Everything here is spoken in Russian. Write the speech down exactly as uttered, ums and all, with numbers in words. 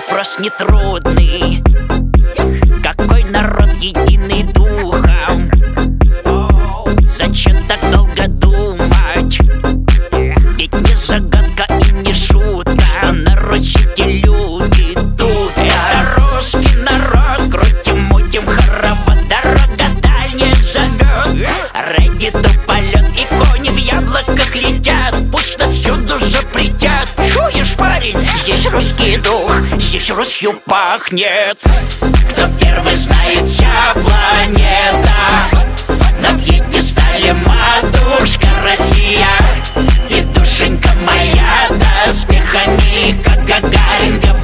вопрос нетрудный. Какой народ единый духом? Зачем так долго думать? Ведь не загадка и не шутка, что на Руси те люди тут. Это русский народ, крутим, мутим, хоровод, дорога дальняя зовет. Ради туполет и кони в яблоках летят, пусть всюду запретят. Чуешь, парень, здесь русский дух, здесь Русью пахнет. Кто первый знает, вся планета. На пьедестале матушка Россия, и душенька моя доспехами, как Гагарин говорит.